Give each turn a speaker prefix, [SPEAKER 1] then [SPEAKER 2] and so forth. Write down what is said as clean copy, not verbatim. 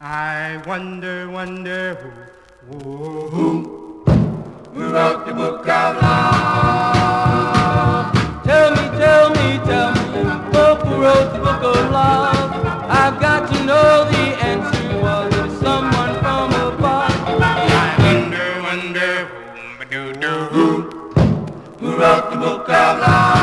[SPEAKER 1] I wonder, wonder who wrote the book of love?
[SPEAKER 2] Tell me, tell me, tell me, who wrote the book of love? I've got to know the answer. Was it someone from above?
[SPEAKER 1] I wonder, wonder who wrote the book of love?